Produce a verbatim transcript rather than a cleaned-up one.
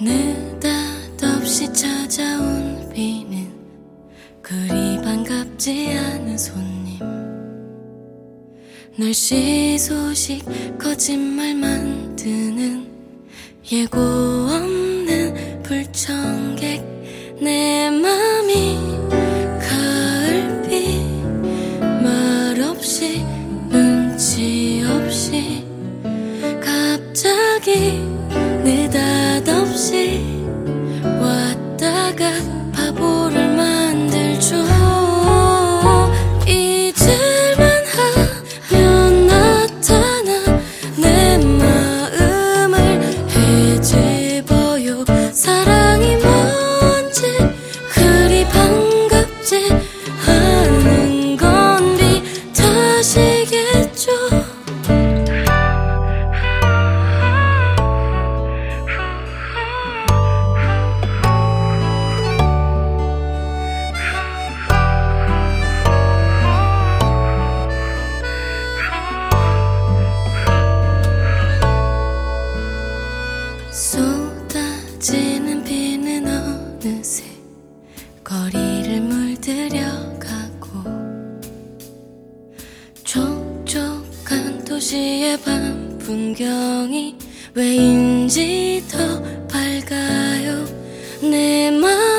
느닷없이 찾아온 비는 그리 반갑지 않은 손님, 날씨 소식 거짓말 만드는 예고 없는 불청객, 내 맘이 가을비 말없이 눈치 없이 갑자기 느닷없이 왔다가 바보를 만들죠. 잊을만 하면 나타나 내 마음을 헤집어요. 사랑이 뭔지 그리 반갑지 않은 건 네 탓이겠죠. 쏟아지는 비는 어느새 거리를 물들여 가고, 촉촉한 도시의 밤 풍경이 왜인지 더 밝아요. 내 맘